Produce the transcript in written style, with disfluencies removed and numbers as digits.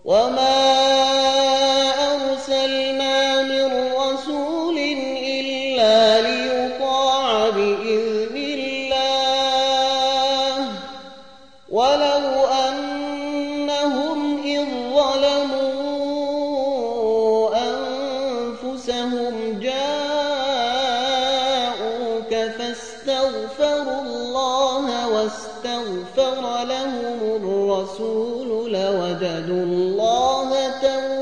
وما أرسلنا من رسول إلا ليطاع بإذن الله ولو أنهم إذ ظلموا أنفسهم جاءوك فاستغفروا الله واستغفر لهم الرسول لوجدوا الله توابا